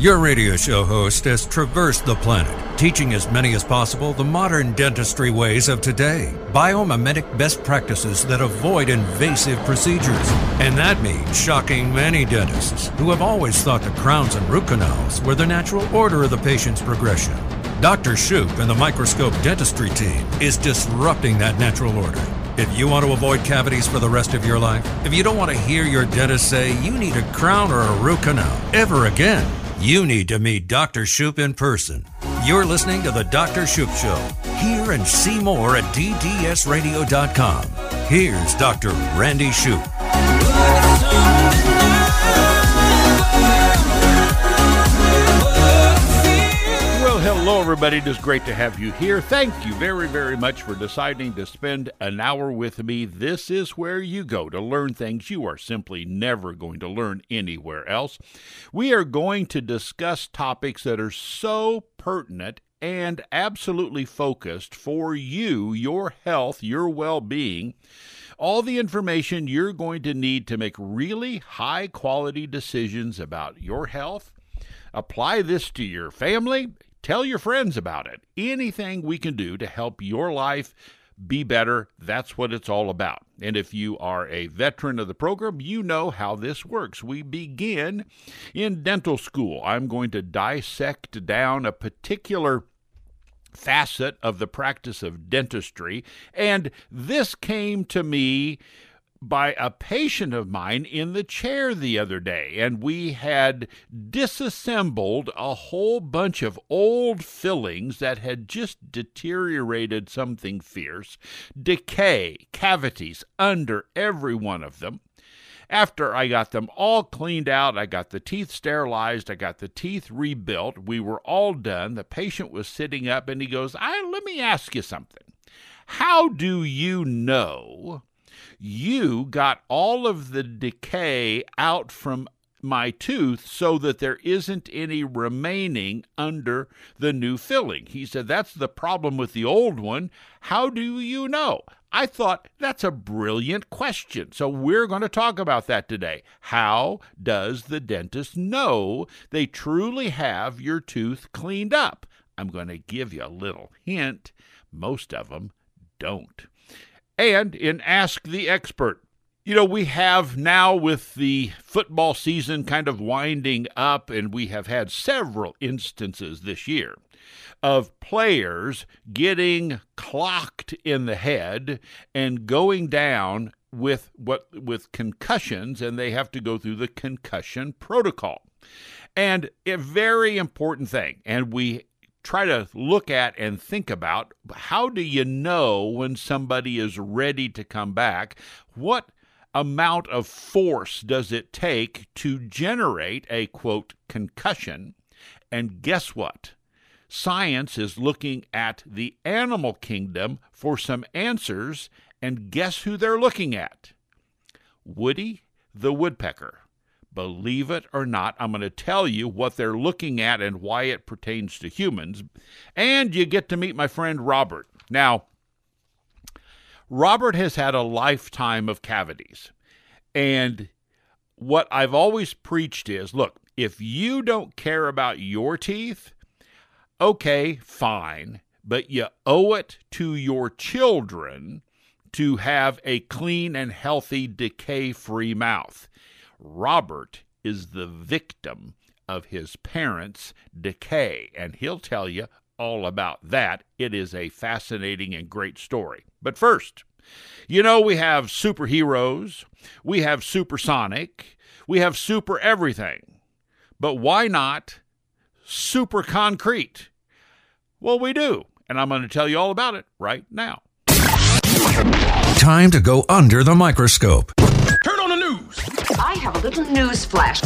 Your radio show host has traversed the planet, teaching as many as possible the modern dentistry ways of today, biomimetic best practices that avoid invasive procedures. And that means shocking many dentists who have always thought that crowns and root canals were the natural order of the patient's progression. Dr. Shoop and the Microscope Dentistry team is disrupting that natural order. If you want to avoid cavities for the rest of your life, if you don't want to hear your dentist say you need a crown or a root canal ever again, you need to meet Dr. Shoop in person. You're listening to The Dr. Shoop Show. Hear and see more at ddsradio.com. Here's Dr. Randy Shoop. Hello, everybody. It is great to have you here. Thank you very, very much for deciding to spend an hour with me. This is where you go to learn things you are simply never going to learn anywhere else. We are going to discuss topics that are so pertinent and absolutely focused for you, your health, your well-being, all the information you're going to need to make really high-quality decisions about your health. Apply this to your family. Tell your friends about it. Anything we can do to help your life be better, that's what it's all about. And if you are a veteran of the program, you know how this works. We begin in dental school. I'm going to dissect down a particular facet of the practice of dentistry, and this came to me by a patient of mine in the chair the other day, and we had disassembled a whole bunch of old fillings that had just deteriorated something fierce, decay, cavities under every one of them. After I got them all cleaned out, I got the teeth sterilized, I got the teeth rebuilt, we were all done. The patient was sitting up and he goes, let me ask you something. How do you know you got all of the decay out from my tooth so that there isn't any remaining under the new filling? He said, that's the problem with the old one. How do you know? I thought, that's a brilliant question. So we're going to talk about that today. How does the dentist know they truly have your tooth cleaned up? I'm going to give you a little hint. Most of them don't. And in Ask the Expert, we have now, with the football season kind of winding up, and we have had several instances this year of players getting clocked in the head and going down with concussions, and they have to go through the concussion protocol. And a very important thing, and we try to look at and think about, how do you know when somebody is ready to come back? What amount of force does it take to generate a, quote, concussion? And guess what? Science is looking at the animal kingdom for some answers, and guess who they're looking at? Woody the woodpecker. Believe it or not, I'm going to tell you what they're looking at and why it pertains to humans. And you get to meet my friend Robert. Now, Robert has had a lifetime of cavities. And what I've always preached is, look, if you don't care about your teeth, okay, fine. But you owe it to your children to have a clean and healthy, decay-free mouth. Robert is the victim of his parents' decay, and he'll tell you all about that. It is a fascinating and great story. But first, we have superheroes, we have supersonic, we have super everything. But why not super concrete? Well, we do, and I'm going to tell you all about it right now. Time to go under the microscope. Turn on the news. I have a little news flash.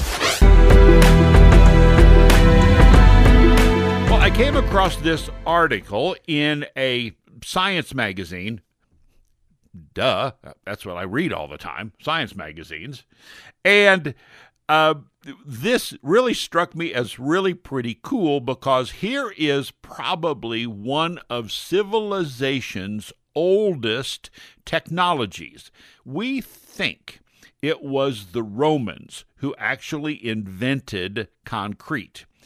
Well, I came across this article in a science magazine. Duh, that's what I read all the time, science magazines. And this really struck me as really pretty cool, because here is probably one of civilization's oldest technologies. We think it was the Romans who actually invented concrete.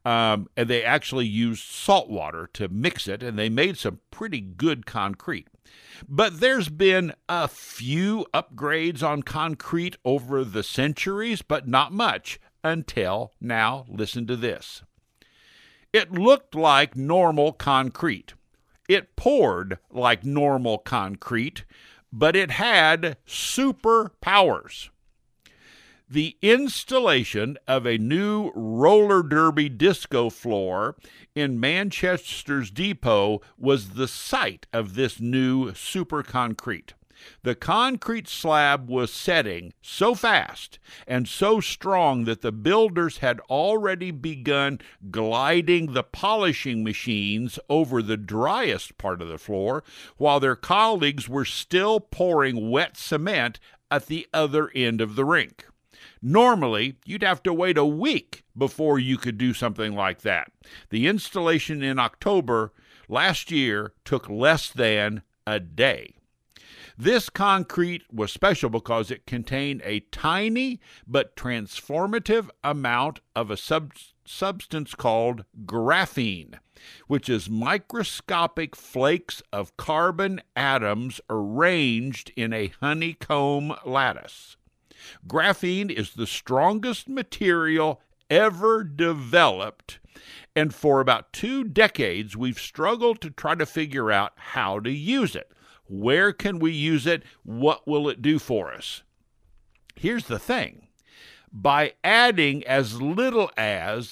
and they actually used salt water to mix it, and they made some pretty good concrete. But there's been a few upgrades on concrete over the centuries, but not much until now. Listen to this. It looked like normal concrete. It poured like normal concrete, but it had superpowers. The installation of a new roller derby disco floor in Manchester's Depot was the site of this new super concrete. The concrete slab was setting so fast and so strong that the builders had already begun gliding the polishing machines over the driest part of the floor, while their colleagues were still pouring wet cement at the other end of the rink. Normally, you'd have to wait a week before you could do something like that. The installation in October last year took less than a day. This concrete was special because it contained a tiny but transformative amount of a substance called graphene, which is microscopic flakes of carbon atoms arranged in a honeycomb lattice. Graphene is the strongest material ever developed, and for about 2 decades we've struggled to try to figure out how to use it. Where can we use it? What will it do for us? Here's the thing. By adding as little as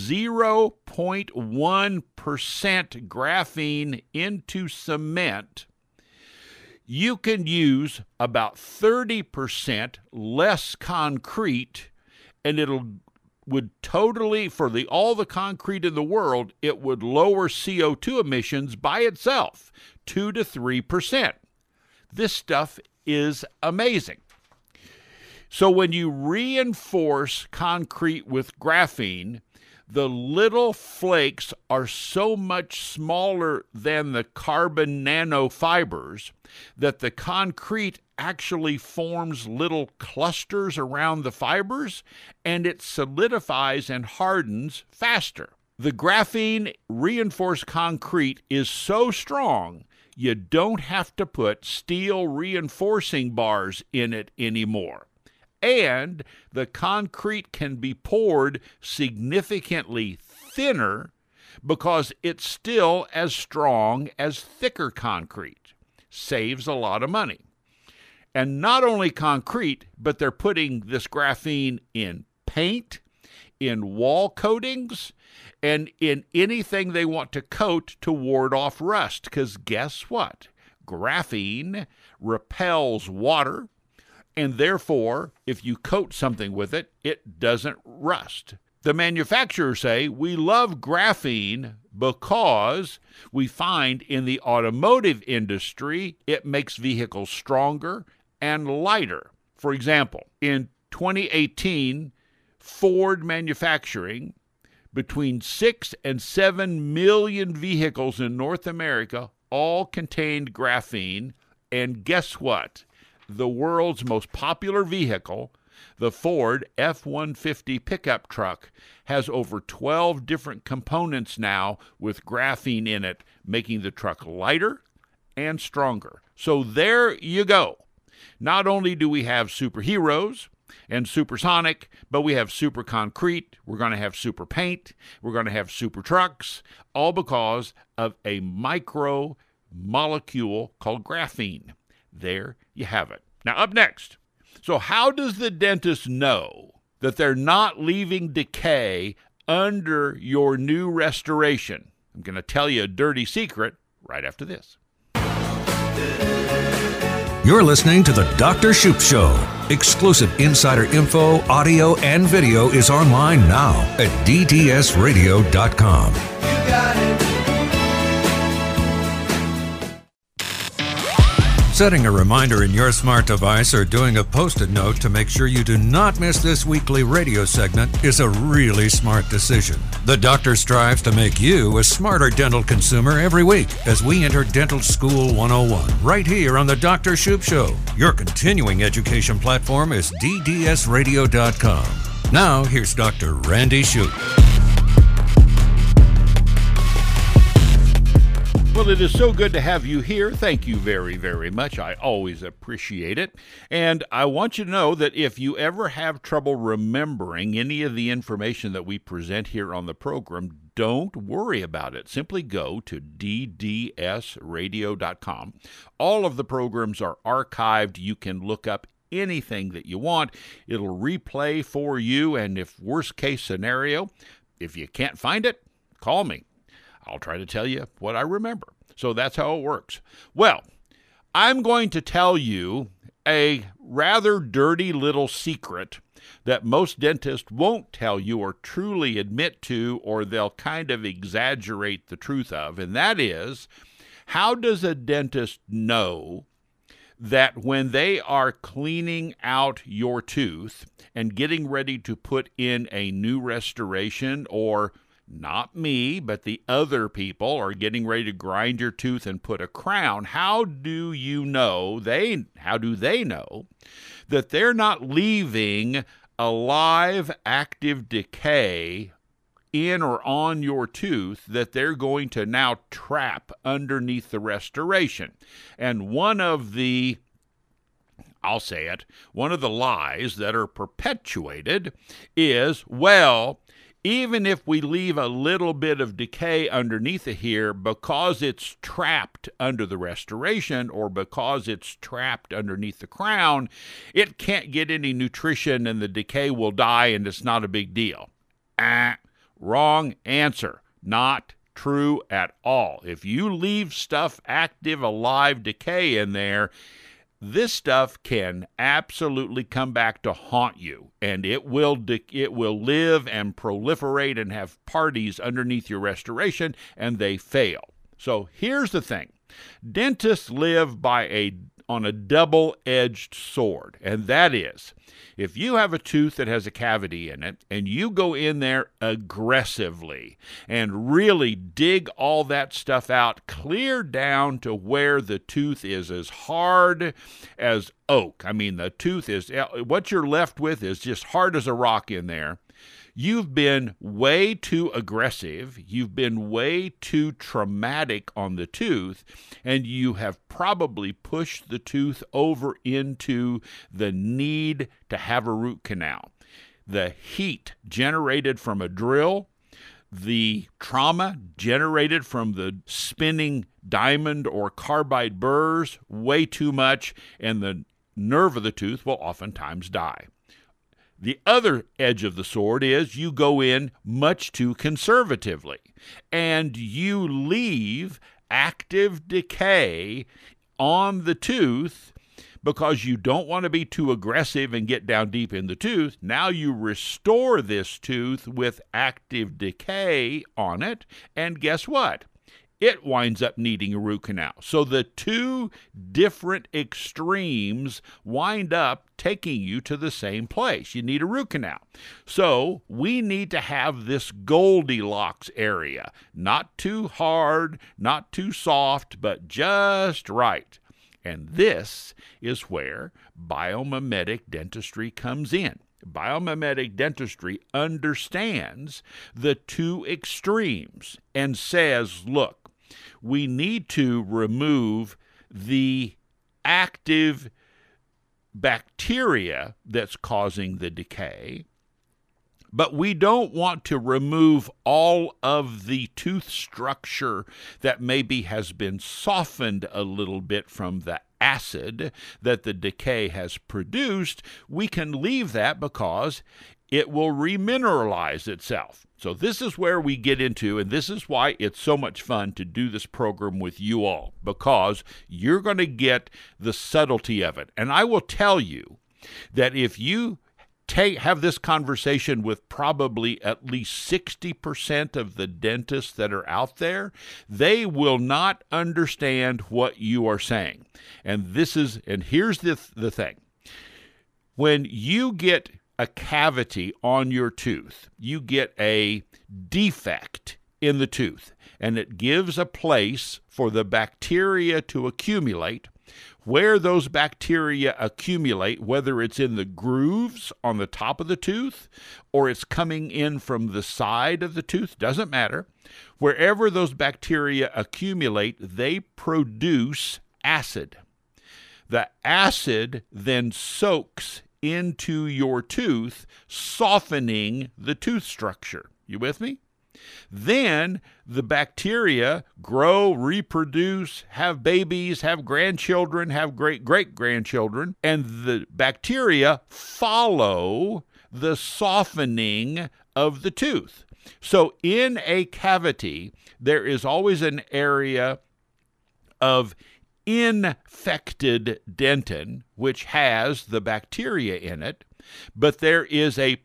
0.1% graphene into cement, you can use about 30% less concrete, and would totally, for all the concrete in the world, it would lower CO2 emissions by itself 2 to 3%. This stuff is amazing. So when you reinforce concrete with graphene, the little flakes are so much smaller than the carbon nanofibers that the concrete actually forms little clusters around the fibers, and it solidifies and hardens faster. The graphene reinforced concrete is so strong, you don't have to put steel reinforcing bars in it anymore. And the concrete can be poured significantly thinner because it's still as strong as thicker concrete. Saves a lot of money. And not only concrete, but they're putting this graphene in paint, in wall coatings, and in anything they want to coat to ward off rust. Because guess what? Graphene repels water, and therefore, if you coat something with it, it doesn't rust. The manufacturers say, we love graphene because we find in the automotive industry it makes vehicles stronger and lighter. For example, in 2018, Ford manufacturing between 6 and 7 million vehicles in North America all contained graphene, and guess what? The world's most popular vehicle, the Ford F-150 pickup truck, has over 12 different components now with graphene in it, making the truck lighter and stronger. So there you go. Not only do we have superheroes and supersonic, but we have super concrete, we're going to have super paint, we're going to have super trucks, all because of a micro molecule called graphene. There you have it. Now, up next. So how does the dentist know that they're not leaving decay under your new restoration? I'm going to tell you a dirty secret right after this. You're listening to The Dr. Shoop Show. Exclusive insider info, audio, and video is online now at ddsradio.com. You got it. Setting a reminder in your smart device or doing a Post-it note to make sure you do not miss this weekly radio segment is a really smart decision. The doctor strives to make you a smarter dental consumer every week as we enter Dental School 101 right here on The Dr. Shoop Show. Your continuing education platform is ddsradio.com. Now, here's Dr. Randy Shoop. Well, it is so good to have you here. Thank you very, very much. I always appreciate it. And I want you to know that if you ever have trouble remembering any of the information that we present here on the program, don't worry about it. Simply go to ddsradio.com. All of the programs are archived. You can look up anything that you want. It'll replay for you. And if worst case scenario, if you can't find it, call me. I'll try to tell you what I remember. So that's how it works. Well, I'm going to tell you a rather dirty little secret that most dentists won't tell you or truly admit to, or they'll kind of exaggerate the truth of, and that is, how does a dentist know that when they are cleaning out your tooth and getting ready to put in a new restoration, or not me, but the other people are getting ready to grind your tooth and put a crown, how do they know that they're not leaving a live active decay in or on your tooth that they're going to now trap underneath the restoration? And one of the lies that are perpetuated is, well, even if we leave a little bit of decay underneath it here, because it's trapped under the restoration or because it's trapped underneath the crown, it can't get any nutrition and the decay will die and it's not a big deal. Wrong answer. Not true at all. If you leave stuff active, alive, decay in there, this stuff can absolutely come back to haunt you, and it will live and proliferate and have parties underneath your restoration, and they fail. So here's the thing. Dentists live on a double-edged sword, and that is, if you have a tooth that has a cavity in it and you go in there aggressively and really dig all that stuff out, clear down to where the tooth is as hard as oak. I mean, the tooth is, what you're left with is just hard as a rock in there. You've been way too aggressive, you've been way too traumatic on the tooth, and you have probably pushed the tooth over into the need to have a root canal. The heat generated from a drill, the trauma generated from the spinning diamond or carbide burrs, way too much, and the nerve of the tooth will oftentimes die. The other edge of the sword is you go in much too conservatively, and you leave active decay on the tooth because you don't want to be too aggressive and get down deep in the tooth. Now you restore this tooth with active decay on it, and guess what? It winds up needing a root canal. So the two different extremes wind up taking you to the same place. You need a root canal. So we need to have this Goldilocks area. Not too hard, not too soft, but just right. And this is where biomimetic dentistry comes in. Biomimetic dentistry understands the two extremes and says, look, we need to remove the active bacteria that's causing the decay, but we don't want to remove all of the tooth structure that maybe has been softened a little bit from the acid that the decay has produced. We can leave that because it will remineralize itself. So this is where we get into, and this is why it's so much fun to do this program with you all, because you're going to get the subtlety of it. And I will tell you that if you have this conversation with probably at least 60% of the dentists that are out there, they will not understand what you are saying. And here's the thing. When you get a cavity on your tooth, you get a defect in the tooth, and it gives a place for the bacteria to accumulate. where those bacteria accumulate, whether it's in the grooves on the top of the tooth or it's coming in from the side of the tooth, doesn't matter. Wherever those bacteria accumulate, they produce acid. The acid then soaks into your tooth, softening the tooth structure. You with me? Then the bacteria grow, reproduce, have babies, have grandchildren, have great-great-grandchildren, and the bacteria follow the softening of the tooth. So in a cavity, there is always an area of infected dentin, which has the bacteria in it, but there is a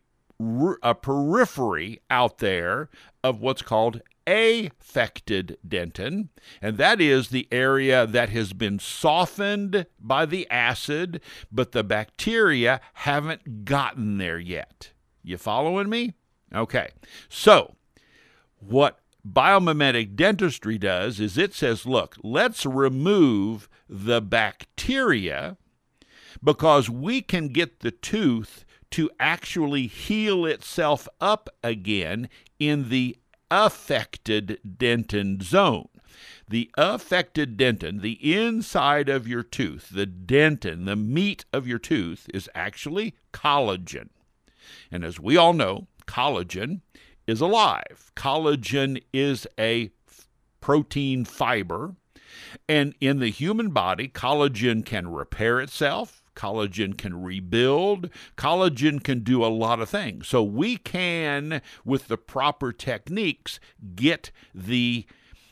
periphery out there of what's called affected dentin, and that is the area that has been softened by the acid, but the bacteria haven't gotten there yet. You following me? Okay. So, what biomimetic dentistry does is it says, look, let's remove the bacteria because we can get the tooth to actually heal itself up again in the affected dentin zone. The affected dentin, the inside of your tooth, the dentin, the meat of your tooth, is actually collagen. And as we all know, collagen is alive. Collagen is a protein fiber. And in the human body, collagen can repair itself. Collagen can rebuild. Collagen can do a lot of things. So we can, with the proper techniques, get the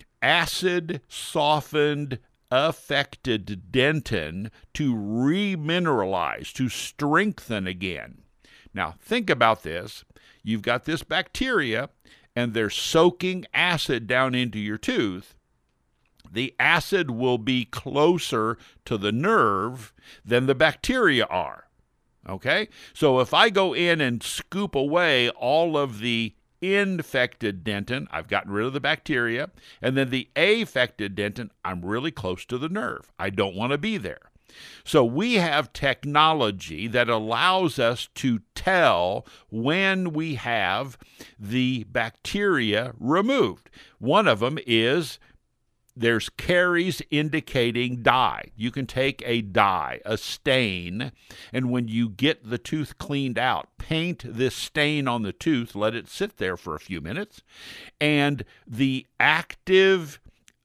acid-softened, affected dentin to remineralize, to strengthen again. Now, think about this. You've got this bacteria, and they're soaking acid down into your tooth. The acid will be closer to the nerve than the bacteria are. Okay? So if I go in and scoop away all of the infected dentin, I've gotten rid of the bacteria, and then the affected dentin, I'm really close to the nerve. I don't want to be there. So we have technology that allows us to tell when we have the bacteria removed. One of them is there's caries indicating dye. You can take a dye, a stain, and when you get the tooth cleaned out, paint this stain on the tooth, let it sit there for a few minutes, and the active,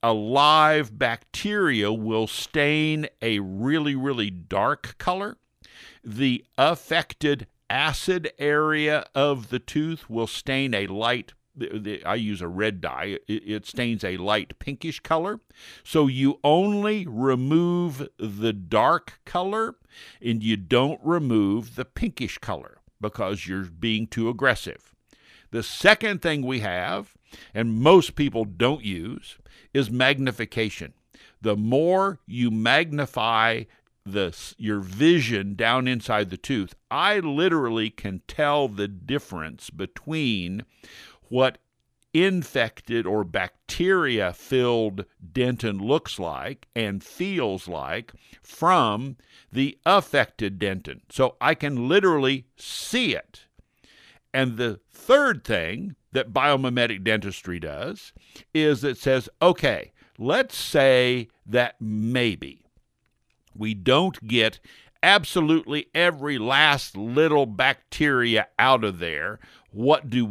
alive bacteria will stain a really, really dark color. The affected acid area of the tooth will stain a light, I use a red dye, it stains a light pinkish color. So you only remove the dark color and you don't remove the pinkish color because you're being too aggressive. The second thing we have, and most people don't use, is magnification. The more you magnify your vision down inside the tooth, I literally can tell the difference between what infected or bacteria-filled dentin looks like and feels like from the affected dentin. So I can literally see it. And the third thing that biomimetic dentistry does is it says, okay, let's say that maybe we don't get absolutely every last little bacteria out of there. What do?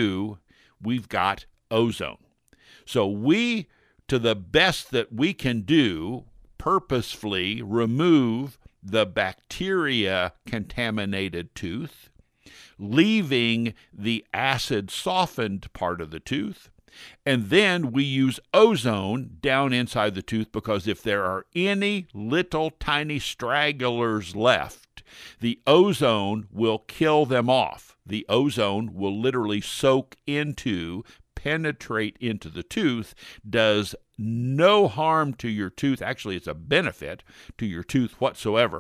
We've got ozone. So we, to the best that we can do, purposefully remove the bacteria-contaminated tooth, leaving the acid-softened part of the tooth, and then we use ozone down inside the tooth because if there are any little tiny stragglers left, the ozone will kill them off. The ozone will literally soak into, penetrate into the tooth, does no harm to your tooth. Actually, it's a benefit to your tooth whatsoever.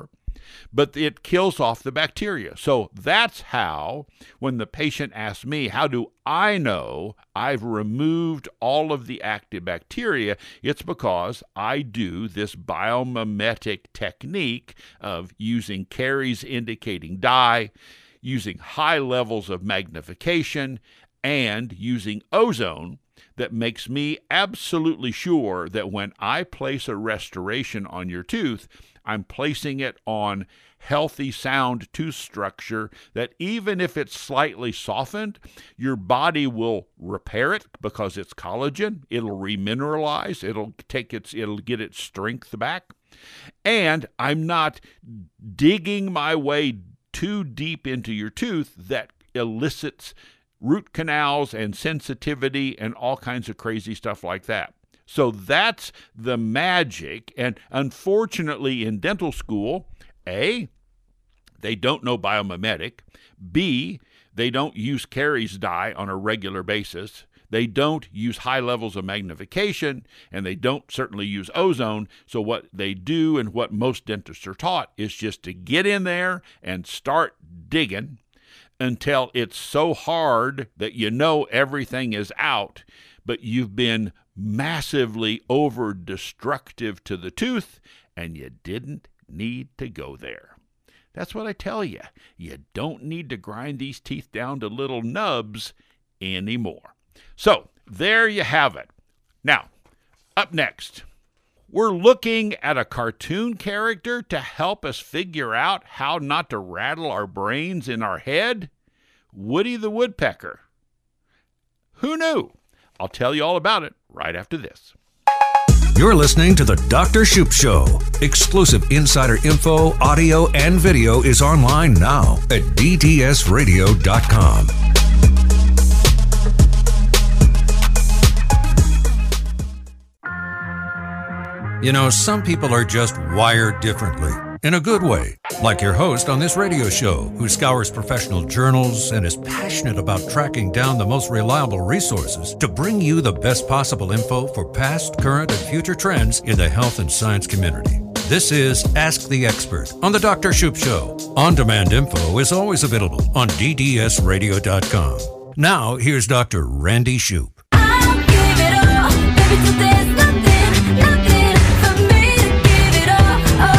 but it kills off the bacteria. So that's how, when the patient asks me, how do I know I've removed all of the active bacteria? It's because I do this biomimetic technique of using caries indicating dye, using high levels of magnification, and using ozone that makes me absolutely sure that when I place a restoration on your tooth, I'm placing it on healthy, sound tooth structure that even if it's slightly softened, your body will repair it because it's collagen. It'll remineralize. It'll get its strength back. And I'm not digging my way too deep into your tooth that elicits root canals and sensitivity and all kinds of crazy stuff like that. So that's the magic. And unfortunately, in dental school, A, they don't know biomimetic. B, they don't use caries dye on a regular basis. They don't use high levels of magnification, and they don't certainly use ozone. So what they do, and what most dentists are taught, is just to get in there and start digging until it's so hard that you know everything is out, but you've been massively over-destructive to the tooth, and you didn't need to go there. That's what I tell you. You don't need to grind these teeth down to little nubs anymore. So, there you have it. Now, up next, we're looking at a cartoon character to help us figure out how not to rattle our brains in our head. Woody the Woodpecker. Who knew? I'll tell you all about it right after this. You're listening to The Dr. Shoop Show. Exclusive insider info, audio, and video is online now at dtsradio.com. You know, some people are just wired differently, in a good way, like your host on this radio show, who scours professional journals and is passionate about tracking down the most reliable resources to bring you the best possible info for past, current, and future trends in the health and science community. This is Ask the Expert on The Dr. Shoop Show. On-demand info is always available on ddsradio.com. Now, here's Dr. Randy Shoop. I'll give it all, baby, till there's nothing for me to give it all.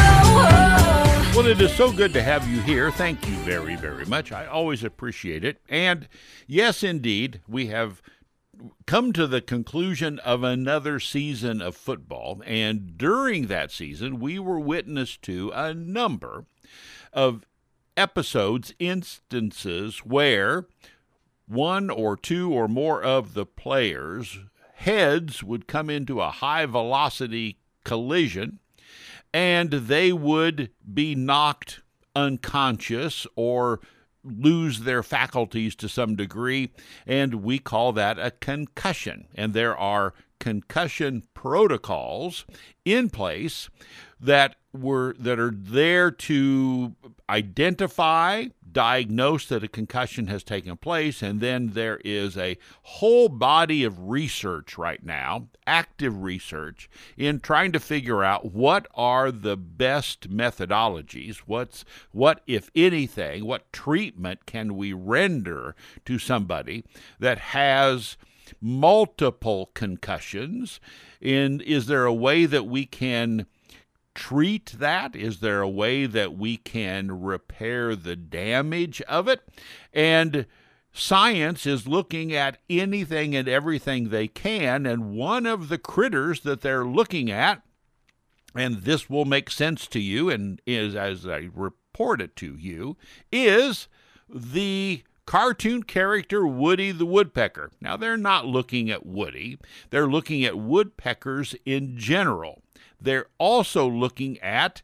Well, it is so good to have you here. Thank you very, very much. I always appreciate it. And yes, indeed, we have come to the conclusion of another season of football. And during that season, we were witness to a number of episodes, instances where one or two or more of the players' heads would come into a high-velocity collision, and they would be knocked unconscious or lose their faculties to some degree, and we call that a concussion. And there are concussion protocols in place that are there to identify, diagnose that a concussion has taken place, and then there is a whole body of research right now, active research, in trying to figure out what are the best methodologies, what, if anything, what treatment can we render to somebody that has multiple concussions, and is there a way that we can treat that? Is there a way that we can repair the damage of it? And science is looking at anything and everything they can, and one of the critters that they're looking at, and this will make sense to you and is as I report it to you, is the cartoon character Woody the Woodpecker. Now, they're not looking at Woody. They're looking at woodpeckers in general. They're also looking at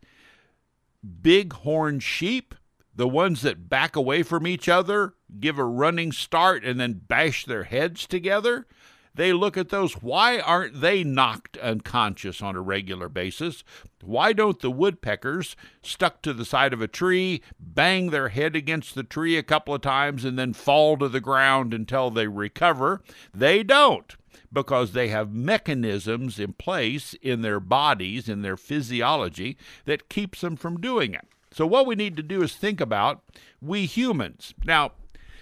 bighorn sheep, the ones that back away from each other, give a running start, and then bash their heads together. They look at those. Why aren't they knocked unconscious on a regular basis? Why don't the woodpeckers, stuck to the side of a tree, bang their head against the tree a couple of times and then fall to the ground until they recover? They don't, because they have mechanisms in place in their bodies, in their physiology, that keeps them from doing it. So what we need to do is think about we humans. Now,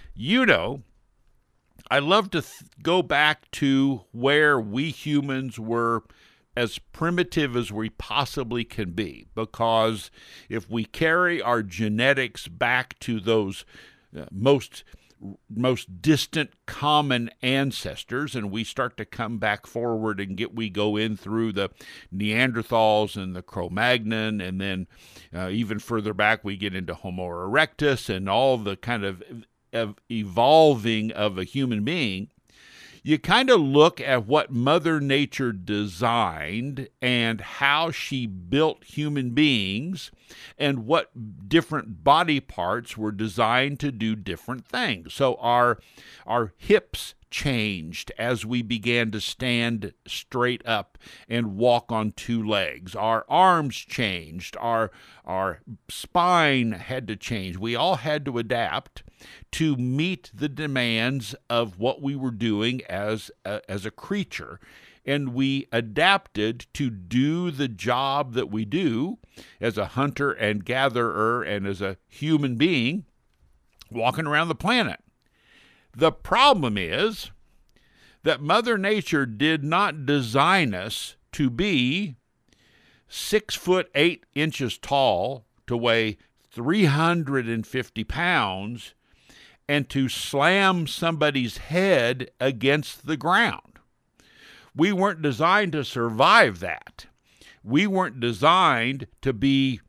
I love to go back to where we humans were as primitive as we possibly can be, because if we carry our genetics back to those most distant common ancestors, and we start to come back forward and we go in through the Neanderthals and the Cro-Magnon, and then even further back we get into Homo erectus and all the kind of evolving of a human being. You kind of look at what Mother Nature designed and how she built human beings and what different body parts were designed to do different things. So our hips changed as we began to stand straight up and walk on two legs. Our arms changed. Our spine had to change. We all had to adapt to meet the demands of what we were doing as a creature. And we adapted to do the job that we do as a hunter and gatherer and as a human being walking around the planet. The problem is that Mother Nature did not design us to be 6 foot 8 inches tall, to weigh 350 pounds, and to slam somebody's head against the ground. We weren't designed to survive that. We weren't designed to be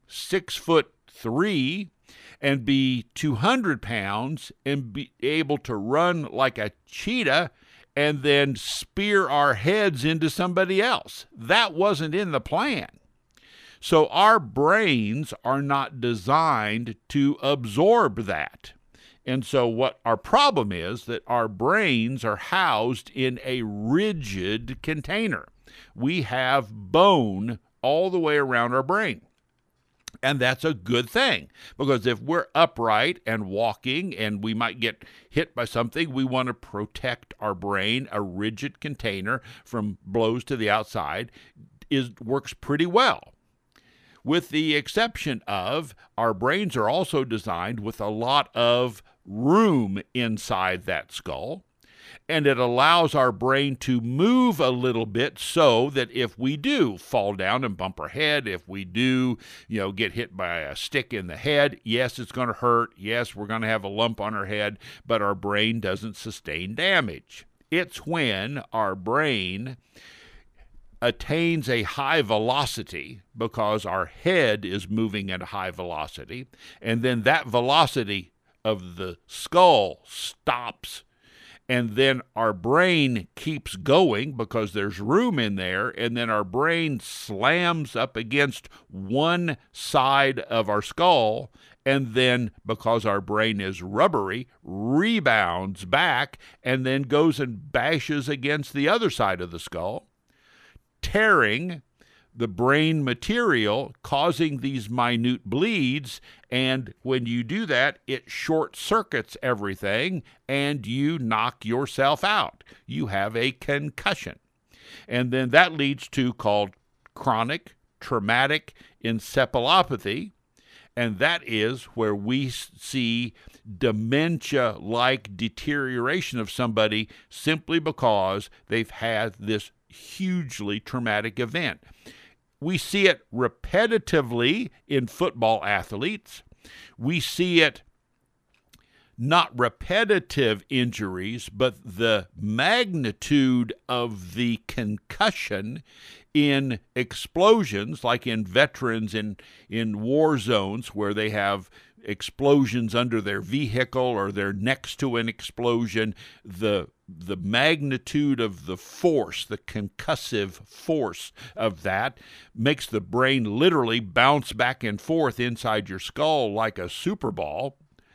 6'3" and be 200 pounds and be able to run like a cheetah and then spear our heads into somebody else. That wasn't in the plan. So our brains are not designed to absorb that. And so what our problem is that our brains are housed in a rigid container. We have bone all the way around our brain. And that's a good thing, because if we're upright and walking and we might get hit by something, we want to protect our brain. A rigid container from blows to the outside works pretty well. With the exception of our brains are also designed with a lot of room inside that skull, and it allows our brain to move a little bit so that if we do fall down and bump our head, if we do, get hit by a stick in the head, yes, it's going to hurt. Yes, we're going to have a lump on our head, but our brain doesn't sustain damage. It's when our brain attains a high velocity because our head is moving at a high velocity, and then that velocity of the skull stops, and then our brain keeps going because there's room in there, and then our brain slams up against one side of our skull, and then because our brain is rubbery, rebounds back and then goes and bashes against the other side of the skull, tearing the brain material, causing these minute bleeds, and when you do that, it short circuits everything, and you knock yourself out. You have a concussion. And then that leads to called chronic traumatic encephalopathy, and that is where we see dementia-like deterioration of somebody simply because they've had this hugely traumatic event. We see it repetitively in football athletes. We see it not repetitive injuries, but the magnitude of the concussion in explosions, like in veterans in war zones where they have explosions under their vehicle or they're next to an explosion. The magnitude of the force, the concussive force of that, makes the brain literally bounce back and forth inside your skull like a super ball.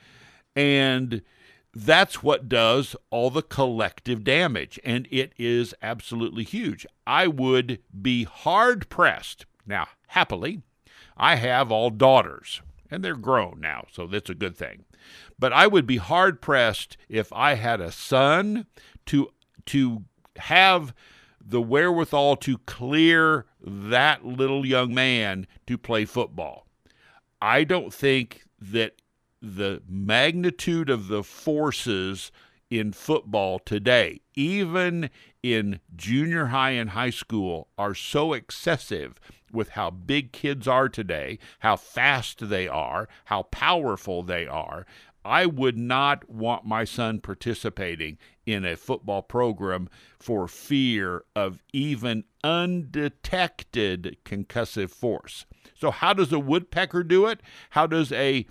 And that's what does all the collective damage, and it is absolutely huge. I would be hard-pressed. Now, happily, I have all daughters, and they're grown now, so that's a good thing. But I would be hard-pressed if I had a son to have the wherewithal to clear that little young man to play football. I don't think that the magnitude of the forces in football today, even in junior high and high school, are so excessive with how big kids are today, how fast they are, how powerful they are. I would not want my son participating in a football program for fear of even undetected concussive force. So how does a woodpecker do it? How does a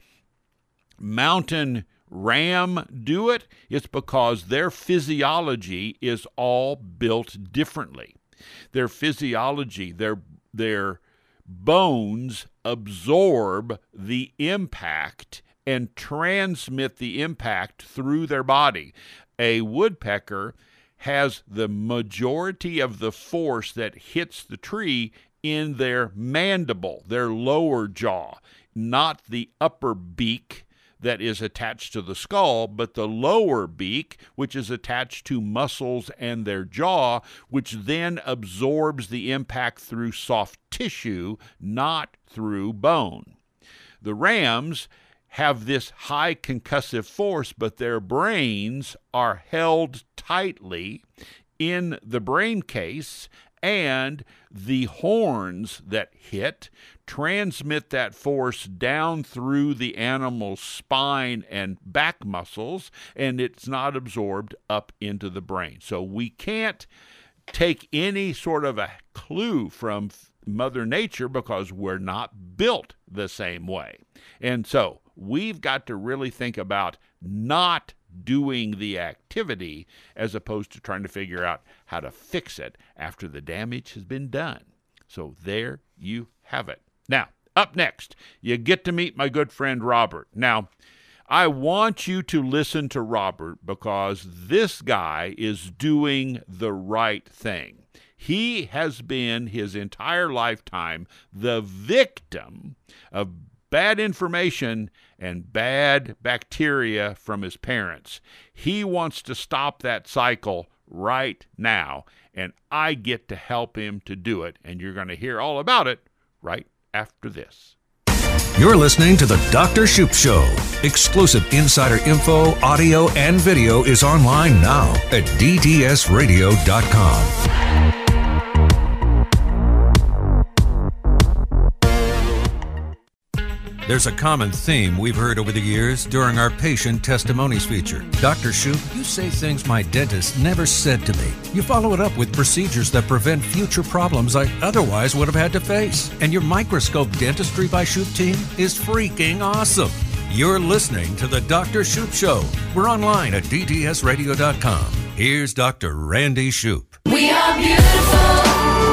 mountain ram do it? It's because their physiology is all built differently. Their physiology, their bones absorb the impact and transmit the impact through their body. A woodpecker has the majority of the force that hits the tree in their mandible, their lower jaw, not the upper beak that is attached to the skull, but the lower beak, which is attached to muscles and their jaw, which then absorbs the impact through soft tissue, not through bone. The rams have this high concussive force, but their brains are held tightly in the brain case, and the horns that hit transmit that force down through the animal's spine and back muscles, and it's not absorbed up into the brain. So we can't take any sort of a clue from Mother Nature because we're not built the same way. And so we've got to really think about not doing the activity as opposed to trying to figure out how to fix it after the damage has been done. So there you have it. Now, up next, you get to meet my good friend Robert. Now, I want you to listen to Robert because this guy is doing the right thing. He has been his entire lifetime the victim of bad information and bad bacteria from his parents. He wants to stop that cycle right now, and I get to help him to do it, and you're going to hear all about it right after this. You're listening to The Dr. Shoop Show. Exclusive insider info, audio, and video is online now at ddsradio.com. There's a common theme we've heard over the years during our patient testimonies feature. Dr. Shoop, you say things my dentist never said to me. You follow it up with procedures that prevent future problems I otherwise would have had to face. And your microscope dentistry by Shoop team is freaking awesome. You're listening to The Dr. Shoop Show. We're online at ddsradio.com. Here's Dr. Randy Shoop. We are beautiful.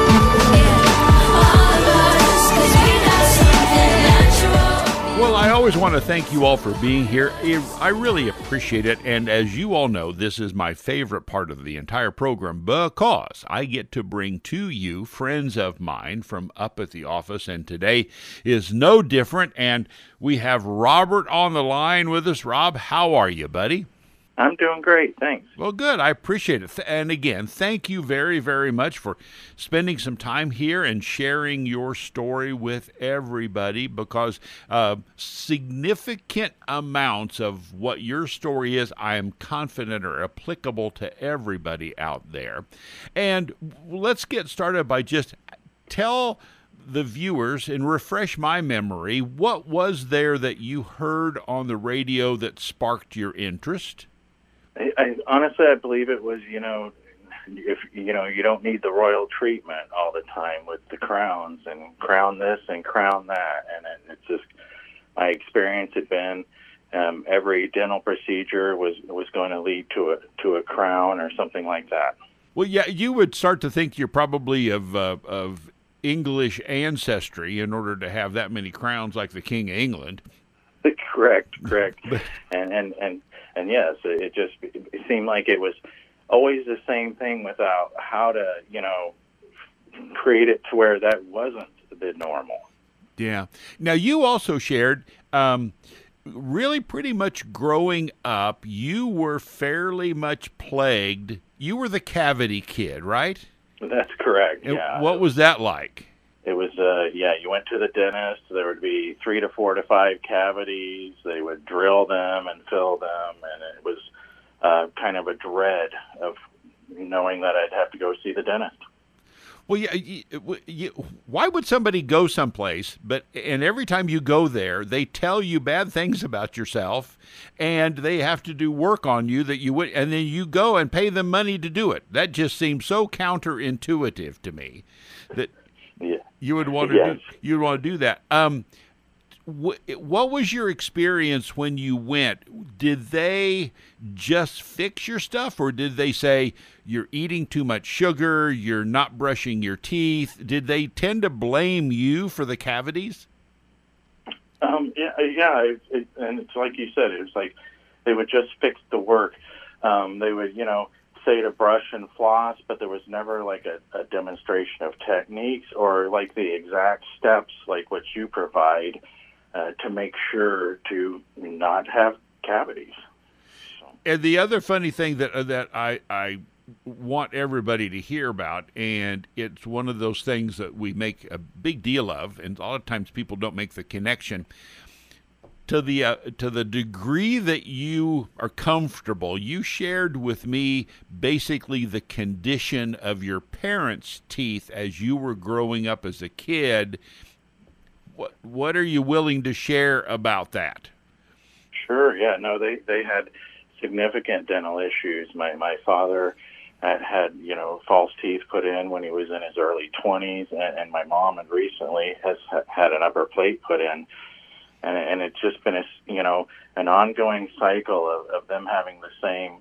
Well, I always want to thank you all for being here. I really appreciate it. And as you all know, this is my favorite part of the entire program because I get to bring to you friends of mine from up at the office. And today is no different. And we have Robert on the line with us. Rob, how are you, buddy? I'm doing great, thanks. Well, good. I appreciate it. And again, thank you very, very much for spending some time here and sharing your story with everybody because significant amounts of what your story is, I am confident are applicable to everybody out there. And let's get started by just tell the viewers and refresh my memory. What was there that you heard on the radio that sparked your interest? Honestly, I believe it was, if you don't need the royal treatment all the time with the crowns and crown this and crown that, and it's just my experience had been every dental procedure was going to lead to a crown or something like that. Well, yeah, you would start to think you're probably of English ancestry in order to have that many crowns like the King of England. Correct. And yes, it seemed like it was always the same thing without how to, create it to where that wasn't the normal. Yeah. Now, you also shared, really pretty much growing up, you were fairly much plagued. You were the cavity kid, right? That's correct, And yeah. what was that like? it was, you went to the dentist. There would be 3 to 4 to 5 cavities. They would drill them and fill them, and it was kind of a dread of knowing that I'd have to go see the dentist. Well, why would somebody go someplace, and every time you go there, they tell you bad things about yourself, and they have to do work on you that you would, and then you go and pay them money to do it? That just seems so counterintuitive to me that you would want to do that. What was your experience when you went? Did they just fix your stuff, or did they say you're eating too much sugar, you're not brushing your teeth? Did they tend to blame you for the cavities? And it's like you said, it was like they would just fix the work. They would, say to brush and floss, but there was never like a demonstration of techniques or like the exact steps like what you provide to make sure to not have cavities. So. And the other funny thing that I want everybody to hear about, and it's one of those things that we make a big deal of, and a lot of times people don't make the connection. To the degree that you are comfortable, you shared with me basically the condition of your parents' teeth as you were growing up as a kid. What are you willing to share about that? Sure, yeah. No, they had significant dental issues. My father had false teeth put in when he was in his early 20s, and my mom had recently has had an upper plate put in. And it's just been an ongoing cycle of them having the same,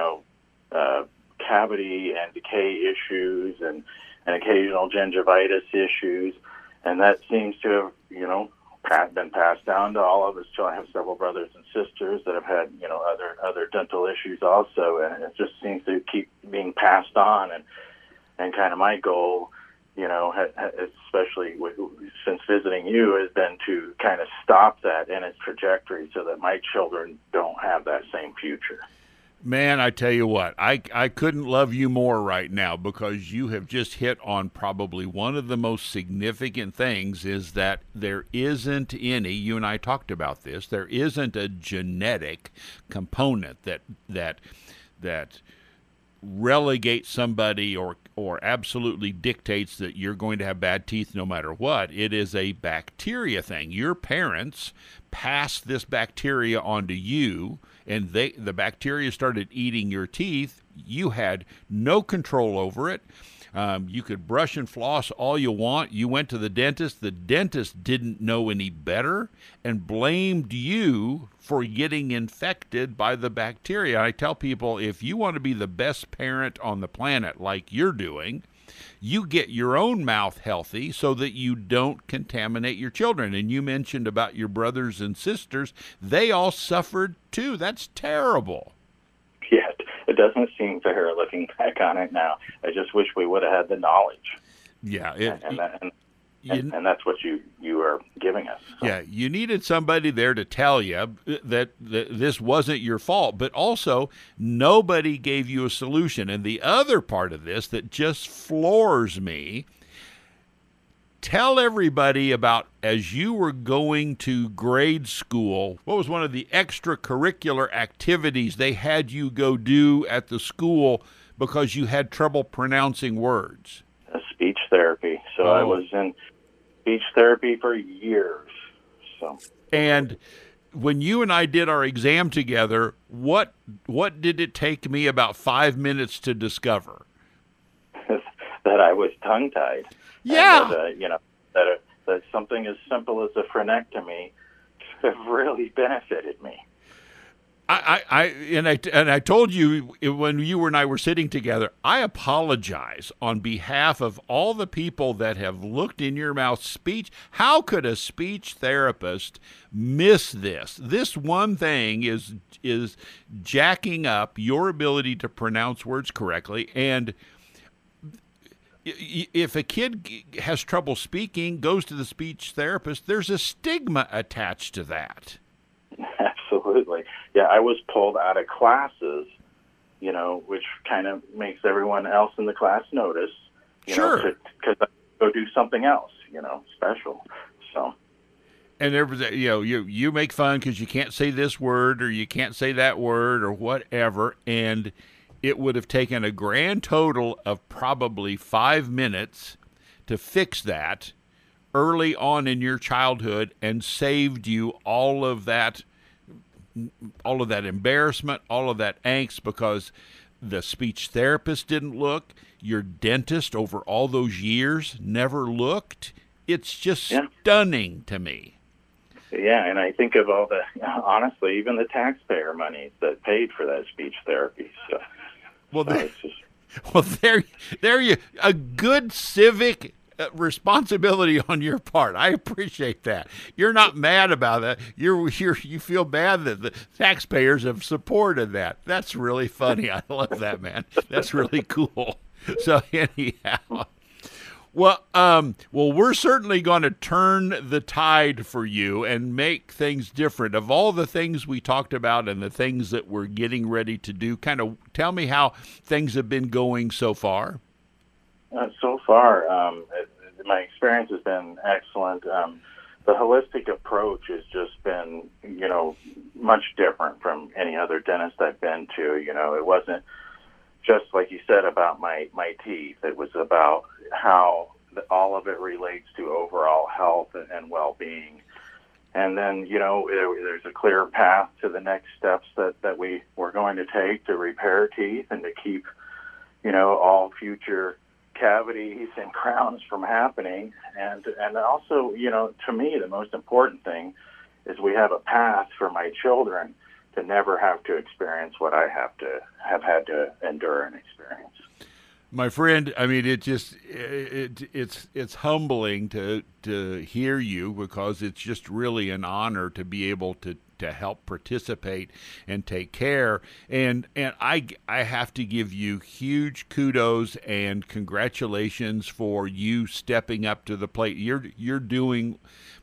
cavity and decay issues and occasional gingivitis issues. And that seems to have, been passed down to all of us. So I have several brothers and sisters that have had, other dental issues also. And it just seems to keep being passed on. And kind of my goal, especially since visiting you, has been to kind of stop that in its trajectory so that my children don't have that same future. Man, I tell you what, I couldn't love you more right now, because you have just hit on probably one of the most significant things, is that there isn't any, you and I talked about this, there isn't a genetic component that relegates somebody or absolutely dictates that you're going to have bad teeth no matter what. It is a bacteria thing. Your parents passed this bacteria onto you, and the bacteria started eating your teeth. You had no control over it. You could brush and floss all you want. You went to the dentist. The dentist didn't know any better and blamed you for getting infected by the bacteria. I tell people, if you want to be the best parent on the planet like you're doing, you get your own mouth healthy so that you don't contaminate your children. And you mentioned about your brothers and sisters. They all suffered too. That's terrible. Yeah, it doesn't seem fair looking back on it now. I just wish we would have had the knowledge. Yeah. And that's what you are giving us. So. Yeah, you needed somebody there to tell you that this wasn't your fault, but also nobody gave you a solution. And the other part of this that just floors me, tell everybody about, as you were going to grade school, what was one of the extracurricular activities they had you go do at the school because you had trouble pronouncing words? Speech therapy. So I was in speech therapy for years. So. And when you and I did our exam together, what did it take me about 5 minutes to discover? That I was tongue-tied. Yeah. And that something as simple as a frenectomy have really benefited me. I told you when you and I were sitting together, I apologize on behalf of all the people that have looked in your mouth. Speech. How could a speech therapist miss this? This one thing is jacking up your ability to pronounce words correctly. And if a kid has trouble speaking, goes to the speech therapist, there's a stigma attached to that. Absolutely. Yeah, I was pulled out of classes, which kind of makes everyone else in the class notice, sure, because I go do something else, special. So. And there was, you make fun because you can't say this word or you can't say that word or whatever, and it would have taken a grand total of probably 5 minutes to fix that early on in your childhood and saved you all of that embarrassment, all of that angst because the speech therapist didn't look, your dentist over all those years never looked. It's just stunning to me. Yeah, and I think of all honestly, even the taxpayer money that paid for that speech therapy. So, there you a good civic responsibility on your part. I appreciate that. You're not mad about that. You feel bad that the taxpayers have supported that. That's really funny. I love that, man. That's really cool. So anyhow. Well, we're certainly going to turn the tide for you and make things different. Of all the things we talked about and the things that we're getting ready to do, kind of tell me how things have been going so far. So far, my experience has been excellent. The holistic approach has just been, much different from any other dentist I've been to. It wasn't just like you said about my teeth. It was about how all of it relates to overall health and well-being. And then, there's a clear path to the next steps that we're going to take to repair teeth and to keep, all future cavities and crowns from happening. And also, to me, the most important thing is we have a path for my children to never have to experience what I have had to endure and experience. My friend, I mean, it's humbling to hear you, because it's just really an honor to be able to help participate and take care. And I have to give you huge kudos and congratulations for you stepping up to the plate. You're doing.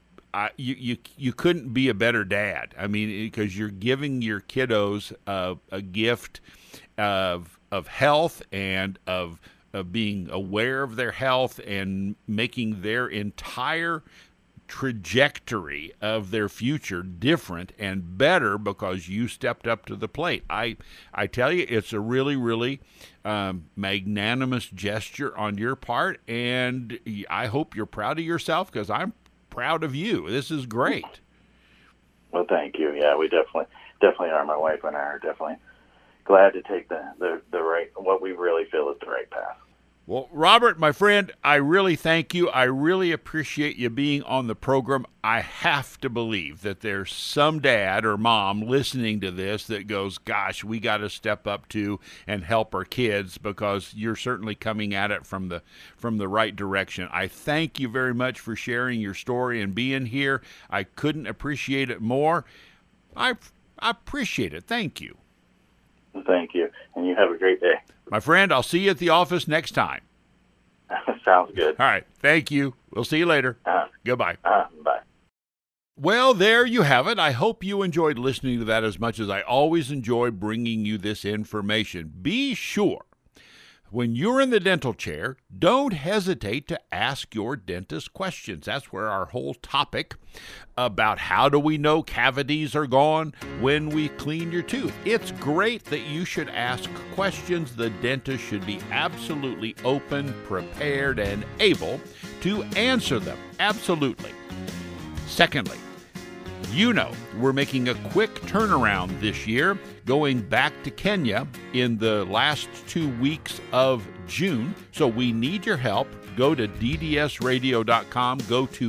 You couldn't be a better dad. I mean, because you're giving your kiddos a gift of health and of being aware of their health and making their entire trajectory of their future different and better because you stepped up to the plate. I tell you, it's a really, really magnanimous gesture on your part, and I hope you're proud of yourself, because I'm proud of you. This is great. Well, thank you. Yeah, we definitely are. My wife and I are definitely glad to take the right, what we really feel is the right path. Well, Robert, my friend, I really thank you. I really appreciate you being on the program. I have to believe that there's some dad or mom listening to this that goes, gosh, we got to step up to and help our kids, because you're certainly coming at it from the right direction. I thank you very much for sharing your story and being here. I couldn't appreciate it more. I appreciate it. Thank you. Thank you, and you have a great day. My friend, I'll see you at the office next time. Sounds good. All right. Thank you. We'll see you later. Goodbye. Bye. Well, there you have it. I hope you enjoyed listening to that as much as I always enjoy bringing you this information. Be sure, when you're in the dental chair, don't hesitate to ask your dentist questions. That's where our whole topic about how do we know cavities are gone when we clean your tooth. It's great that you should ask questions. The dentist should be absolutely open, prepared, and able to answer them. Absolutely. Secondly, we're making a quick turnaround this year, going back to Kenya in the last 2 weeks of June. So we need your help. Go to ddsradio.com, go to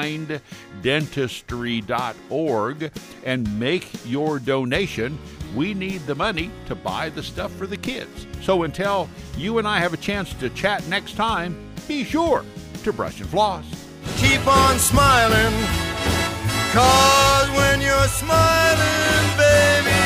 kinddentistry.org, and make your donation. We need the money to buy the stuff for the kids. So until you and I have a chance to chat next time, be sure to brush and floss. Keep on smiling, 'cause when you're smiling, baby,